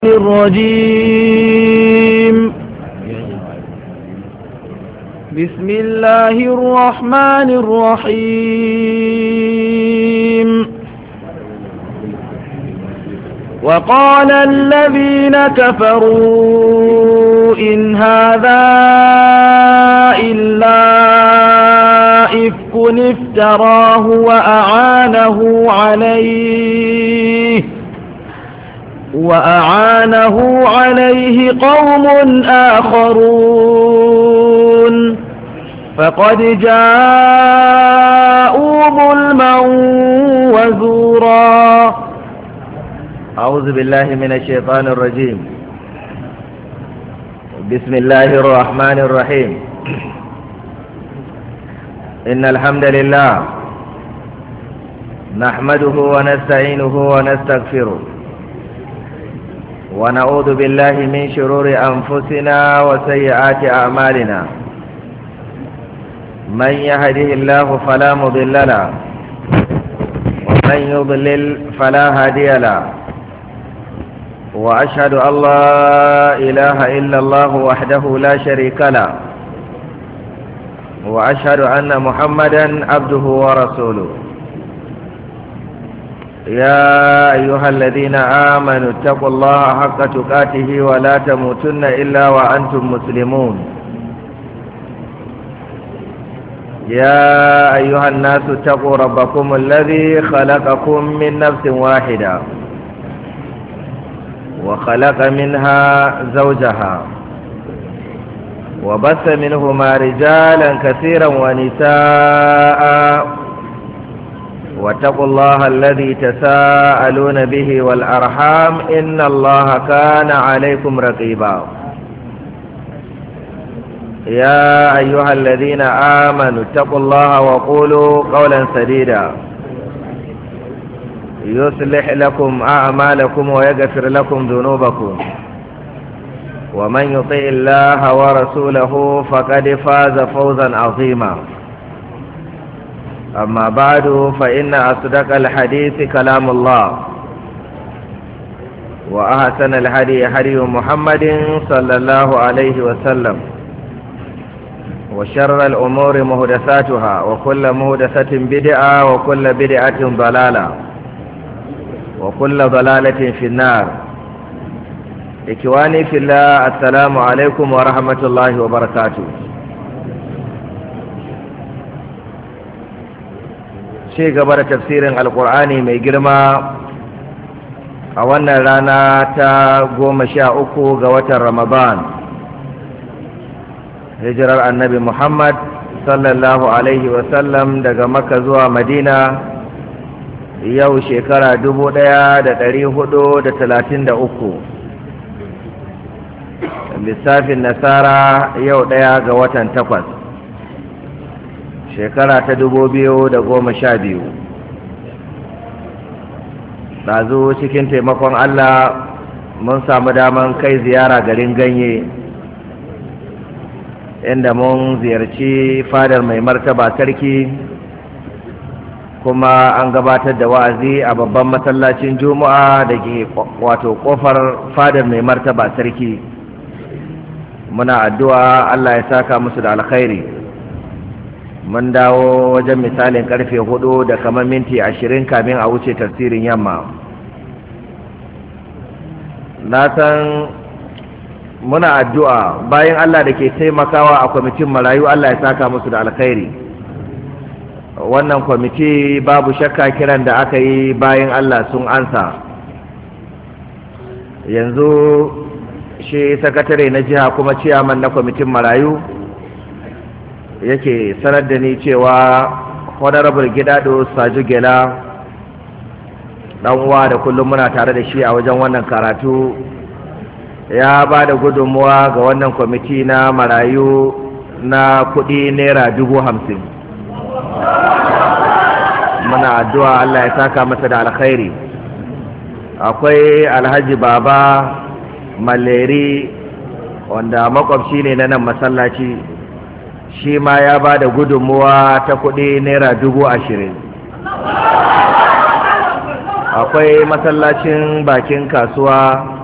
الرجيم بسم الله الرحمن الرحيم وقال الذين كفروا إن هذا إلا إفك افتراه وأعانه عليه قوم آخرون فقد جاءوا ظلما وزورا. أعوذ بالله من الشيطان الرجيم. بسم الله الرحمن الرحيم. إن الحمد لله نحمده ونستعينه ونستغفره ونعوذ بالله من شرور أنفسنا وسيئات أعمالنا. من يهده الله فلا مضل له ومن يضلل فلا هادي له، وأشهد أن لا إله إلا الله وحده لا شريك له، وأشهد أن محمدا عبده ورسوله. يا أيها الذين آمنوا اتقوا الله حق تقاته ولا تموتن إلا وأنتم مسلمون. يا أيها الناس اتقوا ربكم الذي خلقكم من نفس واحدة وخلق منها زوجها وبث منهما رجالا كثيرا ونساء، واتقوا الله الذي تساءلون به والأرحام إن الله كان عليكم رقيبا. يا أيها الذين آمنوا اتقوا الله وقولوا قولا سديدا يصلح لكم أعمالكم ويغفر لكم ذنوبكم، ومن يطع الله ورسوله فقد فاز فوزا عظيما. أما بعد فإن أصدق الحديث كلام الله، وأحسن الهدي هدي محمد صلى الله عليه وسلم، وشر الأمور محدثاتها وكل محدثة بدعة وكل بدعة ضلالة وكل ضلالة في النار. إخواني في الله، السلام عليكم ورحمة الله وبركاته. ci gaba da tafsirin alkur'ani mai girma a wannan rana ta 13 ga watan Ramadan, hijirar annabi Muhammad sallallahu alaihi wasallam daga Makka zuwa Madina, yau shekara 1433, lissafin nasara yau 1 ga watan 8 shekara ta 2012. ɗazu cikin taimakon Allah mun samu daman kai ziyara garin Ganye, inda mun ziyarci fadar mai martaba sarki, kuma an gabatar da wa'azi a babban masallacin Juma'a da ke wato kofar fadar mai martaba sarki. Muna addu'a Allah ya saka musu da alkhairi. Mun dawo wajen misalin karfe 4 da kamar minti 20 kamin a wuce tafsirin yamma. Na san muna addu'a bayan Allah da ke taimakawa a kwamitin marayu, Allah ya saka musu da alkhairi. Wannan kwamiti babu shakka kiran da aka yi bayan Allah sun ansa. Yanzu shi sakatare na jiha kuma ciyaman na kwamitin marayu yake sanar da ni cewa honorable Gidado Saju Gela, dan uwa da kullum muna tare da shi a wajen wannan karatu, ya ba da gudunmuwa ga wannan kwamiti na marayu na kudi naira 50,000. muna addu'a Allah ya saka masa da alkhairi. Akwai Alhaji Baba Maleri wanda makwabci ne na nan masallaci, shi ma ya ba da gudunmuwa ta kudi naira 20,000. akwai masallacin bakin kasuwa